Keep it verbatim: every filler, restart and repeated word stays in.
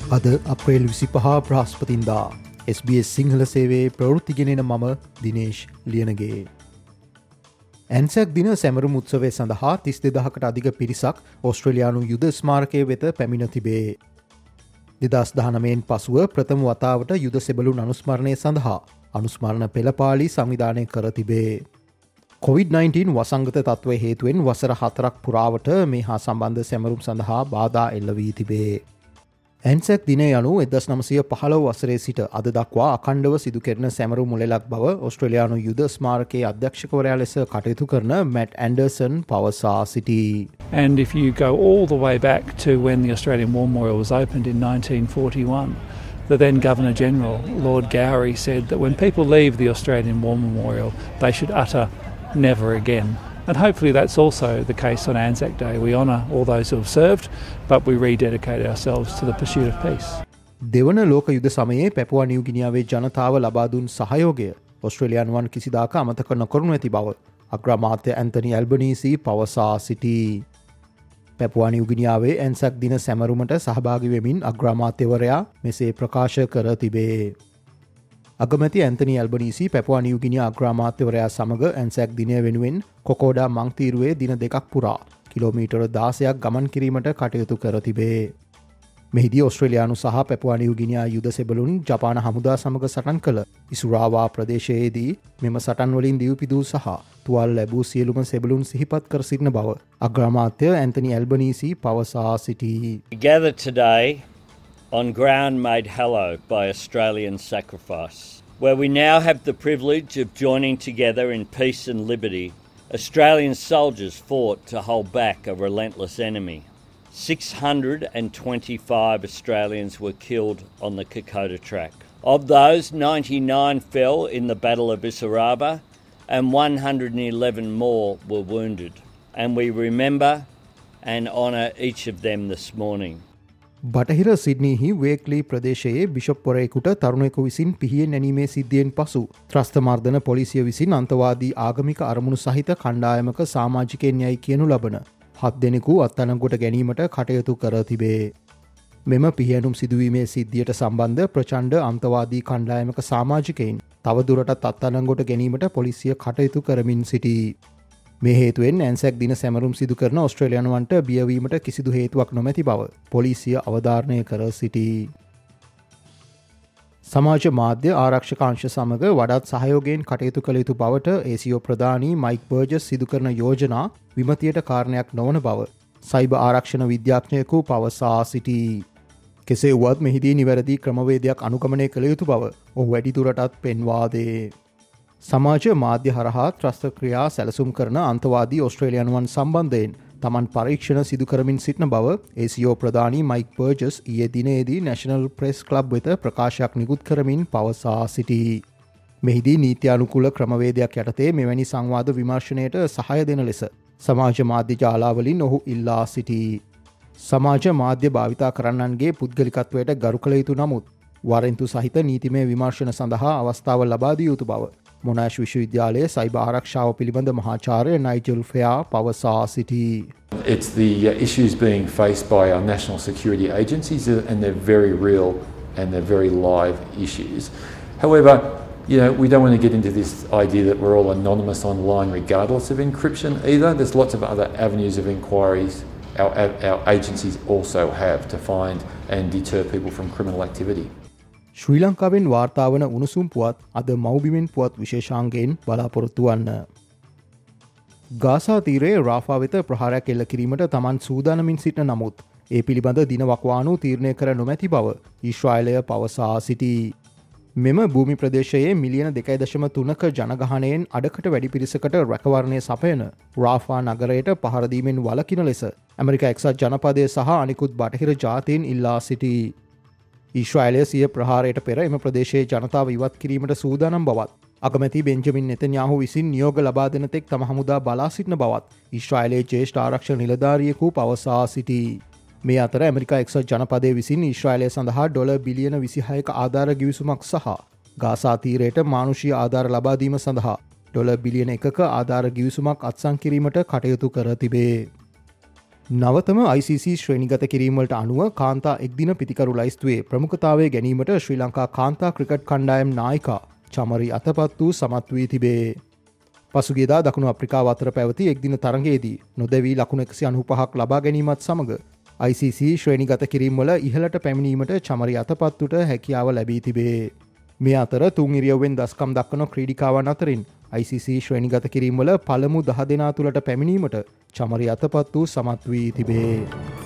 අද අප්‍රේල් විසිපහ බ්‍රහස්පතින්දා එස් බී එස් සිංහල සේවේ ප්‍රවෘත්තිගෙනෙන මම දිනේශ් ලියනගේ. ඇන්සැක් දින සැමරුම් උත්සවය සඳහා තිස් දෙදහකට අධික පිරිසක් ඔස්ට්‍රේලියානු යුද ස්මාරකය වෙත පැමිණ තිබේ. දෙදස් දහනමයෙන් පසුව ප්‍රථම වතාවට යුද සෙබළුන් අනුස්මරණය සඳහා අනුස්මරණ පෙළපාලි සංවිධානය කර තිබේ. කොවිඩ් නයින්ටීන් වසංගත තත්ත්වය හේතුවෙන් වසර හතරක් පුරාවට මේ හා සම්බන්ධ සැමරුම් සඳහා බාධා එල්ල වී තිබේ. ඇන්සැක් දිනය යනු එදස් නමසය පහළව වසරේ සිට අද දක්වා අකණ්ඩව සිදු කෙරෙන සැමරු මුලෙලක් බව ඔස්ට්‍රේලියානු යුද ස්මාරකයේ අධ්‍යක්ෂකවරයා ලෙස කටයුතු කරන මැට් ඇන්ඩර්සන් පවසා සිටි. And if you go all the way back to when the Australian War Memorial was opened in nineteen forty-one, the then Governor General, Lord Gowrie, said that when people leave the Australian War Memorial, they should utter never again. And hopefully that's also the case on Anzac Day. We honour all those who have served, but we rededicate ourselves to the pursuit of peace. දෙවන ලෝක යුද සමයේ පැපුවා New ගිනියාවේ ජනතාව ලබා දුන් සහයෝගය ඔස්ට්‍රේලියානුවන් කිසිදාක අමතක නොකරනු ඇති බව අග්‍රාමාත්‍ය ඇන්තනි ඇල්බනීසි පවසා සිටී. පැපුවා නිව් ගිනියාවේ ඇන්සැක් දින සැමරුමට සහභාගී වෙමින් අග්‍රාමාත්‍යවරයා මෙසේ ප්‍රකාශ කර තිබේ. අගමැති Anthony Albanese Papua New Guinea අග්‍රාමාත්‍යවරයා සමග ඇන්සැක් දිනය වෙනුවෙන් කොකෝඩා මංතීරුවේ දින දෙකක් පුරා කිලෝමීටර දාසයක් ගමන් කිරීමට කටයුතු කර තිබේ. මෙහිදී ඔස්ට්‍රේලියානු සහ පැපුවා නිව් ගිනියා යුද සෙබළුන් ජපාන හමුදා සමග සටන් කළ ඉසුරාවා ප්‍රදේශයේදී මෙම සටන්වලින් දිව්පිදූ සහ තුවාල ලැබූ සියලුම සෙබළුන් සිහිපත් කර සිටින බව අග්‍රාමාත්‍ය ඇන්තනි ඇල්බනීසි පවසා සිටී. Gather today on ground made hallowed by Australian sacrifice, where we now have the privilege of joining together in peace and liberty. Australian soldiers fought to hold back a relentless enemy. six hundred twenty-five Australians were killed on the Kokoda track. Of those, ninety-nine fell in the Battle of Issaraba and one hundred eleven more were wounded. And we remember and honour each of them this morning. බටහිර සිඩ්නීහි වේක්ලී ප්‍රදේශයේ බිෂොප්පොරයෙකුට තරුණයෙකු විසින් පිහියෙන් නැනීමේ සිද්ධියෙන් පසු ත්‍රස්තමර්ධන පොලිසිය විසින් අන්තවාදී ආගමික අරමුණු සහිත කණ්ඩායමක සාමාජිකයන් යයි කියනු ලබන හත් දෙනෙකු අත්අඩංගුවට ගැනීමට කටයුතු කර තිබේ. මෙම පිහියනුම් සිදුවීමේ සිද්ධියට සම්බන්ධ ප්‍රචණ්ඩ අන්තවාදී කණ්ඩායමක සාමාජිකයින් තවදුරටත් අත්අඩංගුවට ගැනීමට පොලිසිය කටයුතු කරමින් සිටී. මේ හේතුවෙන් ඇන්සැක් දින සැමරුම් සිදු කරන ඔස්ට්‍රේලියානුවන්ට බියවීමට කිසිදු හේතුවක් නොමැති බව පොලිසිය අවධාරණය කර සිටී. සමාජ මාධ්‍ය ආරක්ෂක අංශ සමග වඩාත් සහයෝගයෙන් කටයුතු කළ යුතු බවට ඒසියෝ ප්‍රධානී මයික් බර්ජස් සිදු කරන යෝජනා විමතියට කාරණයක් නොවන බව සයිබ ආරක්ෂණ විද්‍යාඥයෙකු පවසා සිටී. කෙසේ වුවත් මෙහිදී නිවැරදි ක්‍රමවේදයක් අනුගමනය කළ යුතු බව ඔහු වැඩිදුරටත් පෙන්වාදේ. සමාජ මාධ්‍ය හරහා ත්‍රස්ත ක්‍රියා සැලසුම් කරන අන්තවාදී ඔස්ට්‍රේලියානුවන් සම්බන්ධයෙන් තමන් පරීක්ෂණ සිදු කරමින් සිටින බව ඒසියෝ ප්‍රධානී මයික් බර්ජස් ඊයේ දිනේදී නැෂනල් ප්‍රෙස් ක්ලබ් වෙත ප්‍රකාශයක් නිකුත් කරමින් පවසා සිටී. මෙහිදී නීත්‍යානුකූල ක්‍රමවේදයක් යටතේ මෙවැනි සංවාද විමර්ශනයට සහාය දෙන ලෙස සමාජ මාධ්‍ය ජාලාවලින් ඔහු ඉල්ලා සිටී. සමාජ මාධ්‍ය භාවිතා කරන්නන්ගේ පුද්ගලිකත්වයට ගරු කළ යුතු නමුත් වරෙන්තු සහිත නීතිමය විමර්ශන සඳහා අවස්ථාව ලබා දිය යුතු බව මොනාෂ් විශ්වවිද්‍යාලයේ සයිබ ආරක්ෂාව පිළිබඳ මහාචාර්ය නයිජල් ෆෙයා පවසා සිටී. It's the uh, issues being faced by our national security agencies uh, and they're very real and they're very live issues. However, you know, we don't want to get into this idea that we're all anonymous online regardless of encryption either. There's lots of other avenues of inquiries our, our agencies also have to find and deter people from criminal activity. ශ්‍රී ලංකාවෙන් වාර්තාවන උණුසුම් පුවත් අද මව්බිමෙන් පුවත් විශේෂාංගයෙන් බලාපොරොත්තු වන්න. Gaza තීරයේ රාෆා වෙත ප්‍රහාරයක් එල්ල කිරීමට තමන් සූදානමින් සිටින නමුත් ඒ පිළිබඳ දිනවකවානු තීරණය කර නොමැති බව ඊශ්‍රායලය පවසා සිටී. මෙම භූමි ප්‍රදේශයේ මිලියන දෙකයි දශම තුනක ජනගහනයෙන් අඩකට වැඩි පිරිසකට රැකවරණය සපයන රාෆා නගරයට පහරදීමෙන් වළකින ලෙස ඇමරිකා එක්සත් ජනපදය සහ අනිකුත් බටහිර ජාතීන් ඉල්ලා සිටී. ඊශ්‍රායලය සිය ප්‍රහාරයට පෙර එම ප්‍රදේශයේ ජනතාව ඉවත් කිරීමට සූදානම් බවත් අගමැති බෙන්ජමින් නෙතන්යාහු විසින් නියෝග ලබා දෙන තෙක් තම හමුදා බලා සිටින බවත් ඊශ්‍රායලයේ ජ්‍යෙෂ්ඨ ආරක්ෂක නිලධාරියෙකු පවසා සිටී. මේ අතර ඇමරිකා එක්සත් ජනපදය විසින් ඊශ්‍රායලය සඳහා ඩොලර් බිලියන විසිහයක ආධාර ගිවිසුමක් සහ ගාසා තීරයට මානුෂීය ආධාර ලබා දීම සඳහා ඩොලර් බිලියන එකක ආධාර ගිවිසුමක් අත්සන් කිරීමට කටයුතු කර තිබේ. නවතම I C C ශ්‍රේණිගත කිරීමට අනුව කාන්තා එක්දින පිතිකරු ලයිස්තුවේ ප්‍රමුඛතාවය ගැනීමට ශ්‍රී ලංකා කාන්තා ක්‍රිකට් කණ්ඩායම් නායිකා චමරි අතපත් වූ සමත් වී තිබේ. පසුගියදා දකුණු අප්‍රිකාව අතර පැවති එක්දින තරගයේදී නොදැවී ලකුණු එකසිය අනූපහක් ලබා ගැනීමත් සමග I C C ශ්‍රේණිගත කිරීම්වල ඉහළට පැමිණීමට චමරි අතපත්තුට හැකියාව ලැබී තිබේ. මේ අතර තුන් ඉරියව්වෙන් දස්කම් දක්වන ක්‍රීඩිකාවන් අතරින් I C C ශ්‍රේණිගත කිරීම්වල පළමු දහ දෙනා තුළට පැමිණීමට චමරි අතපත් වූ සමත් වී තිබේ.